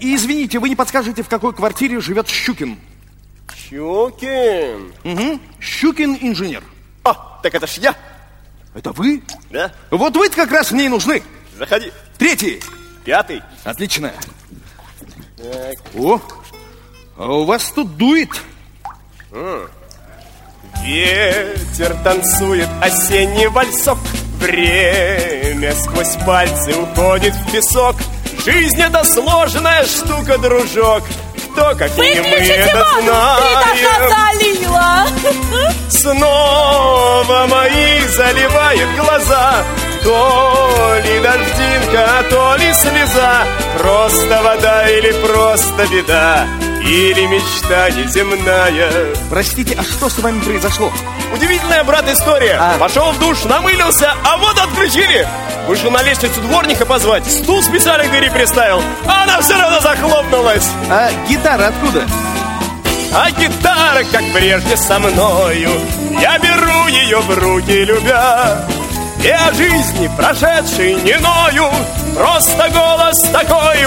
И извините, вы не подскажете, в какой квартире живет Щукин? Щукин? Угу, Щукин инженер. О, так это ж я. Это вы? Да. Вот вы-то как раз мне и нужны. Заходи. 3-й. 5-й. Отлично. Так. О, а у вас тут дует. Ветер танцует осенний вальсок. Время сквозь пальцы уходит в песок. Жизнь это сложная штука, дружок. Кто, как не мы, это знаем. Снова мои заливает глаза. То ли дождинка, а то ли слеза. Просто вода или просто беда, или мечта неземная. Простите, а что с вами произошло? Удивительная, брат, история. Пошел в душ, намылился, а воду отключили. Вышел на лестницу дворника позвать. Стул специально к двери приставил, а она все равно захлопнулась. А гитара откуда? А гитара, как прежде, со мною. Я беру ее в руки, любя. И о жизни прошедшей не ною. Просто голос такой